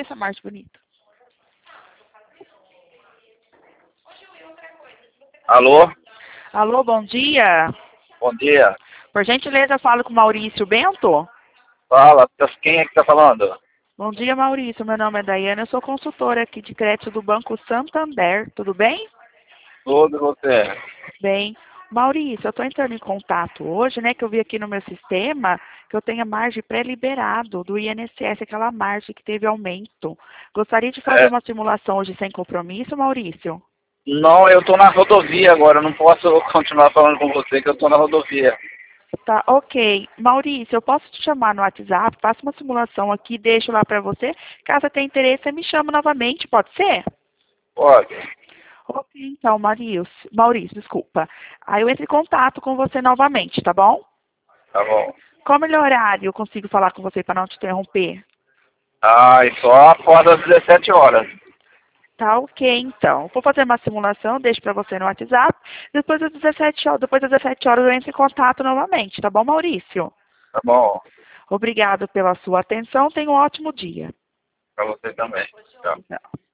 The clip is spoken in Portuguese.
essa marcha bonita. Alô? Alô, bom dia. Bom dia. Por gentileza, eu falo com o Maurício Bento. Fala, quem é que tá falando? Bom dia, Maurício. Meu nome é Daiane, eu sou consultora aqui de crédito do Banco Santander. Tudo bem? Tudo você. Bem. Maurício, eu estou entrando em contato hoje, né, que eu vi aqui no meu sistema que eu tenho a margem pré-liberado do INSS, aquela margem que teve aumento. Gostaria de fazer uma simulação hoje sem compromisso, Maurício? Não, eu tô na rodovia agora, eu não posso continuar falando com você que eu tô na rodovia. Tá, ok. Maurício, eu posso te chamar no WhatsApp, faço uma simulação aqui, deixo lá para você. Caso tenha interesse, você me chama novamente, pode ser? Pode. Ok, então, Maurício, desculpa. Aí eu entro em contato com você novamente, tá bom? Tá bom. Qual o melhor horário eu consigo falar com você para não te interromper? Ah, e só após as 17 horas. Tá, ok, então. Vou fazer uma simulação, deixo para você no WhatsApp. Depois das 17 horas eu entro em contato novamente, tá bom, Maurício? Tá bom. Obrigado pela sua atenção. Tenha um ótimo dia. Pra você também. Tchau. Tchau.